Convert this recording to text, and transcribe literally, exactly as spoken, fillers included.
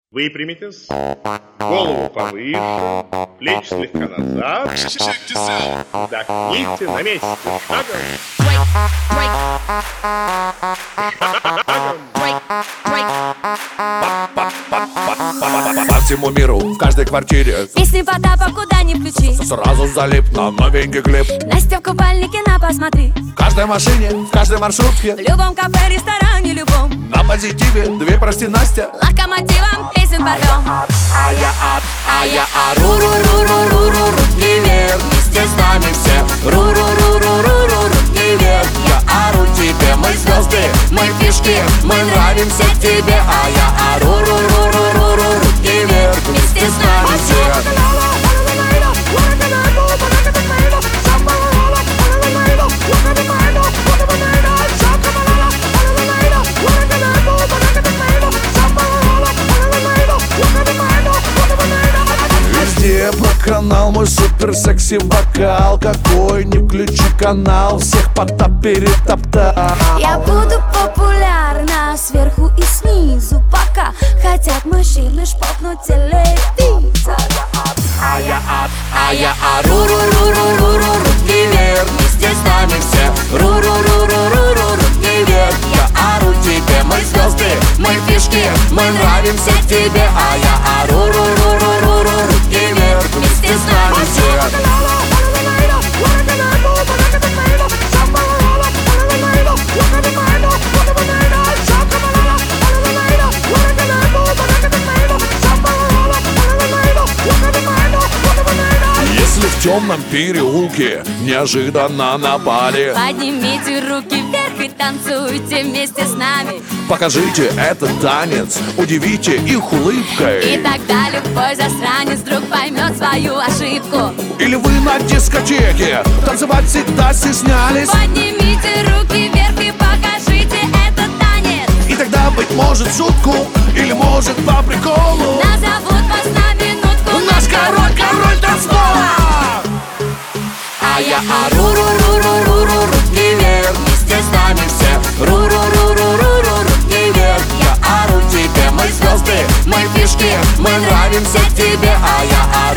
Выпрямитесь, голову повыше, плечи слегка назад. Вдохните на месте. По всему миру, в каждой квартире песни Потапа куда ни включи, сразу залип на новенький клип. Настя в купальнике, на посмотри. В каждой машине, в каждой маршрутке, В любом кафе, ресторане, любом. на позитиве, две прости, Настя. Локомотивом песен порвем. А я ад, а я ару-ру-ру-ру-ру-ру, руки вверх, вместе с нами все. Ру-ру-ру-ру-ру-ру, руки вверх. Я ору тебе, мы звезды, мы фишки, мы нравимся тебе. А я ару-ру-ру-ру-ру-ру, руки вверх, вместе с нами все. Везде по канал мой супер секси вокал. Какой не включи канал, всех Потап перетоптал. Я буду популярна сверху и снизу, пока хотят мужчины шпокнуть телевизор. А я ад, а я ару-ру-ру-ру-ру-ру, руки вверх, вместе с нами все. Ру-ру-ру-ру-ру-ру, руки вверх. Я ору тебе, мы звезды, мы фишки, мы нравимся тебе. А я ару-ру-ру-ру-ру-ру, руки вверх, вместе с нами все. Если в темном переулке неожиданно напали, Поднимите руки вверх и танцуйте вместе с нами. покажите этот танец, удивите их улыбкой. И тогда любой засранец вдруг поймет свою ошибку. Или вы на дискотеке танцевать всегда стеснялись, Поднимите руки вверх и покажите этот танец. и тогда, быть может, в шутку, или может по приколу, Назовут вас на минутку наш король, король танцпола. А я ару-ру-ру-ру-ру-ру, руки вверх, вместе с нами все. Ру-ру-ру-ру-ру-ру, руки вверх. Я ору тебе, мы звезды, мы фишки, мы нравимся тебе. А я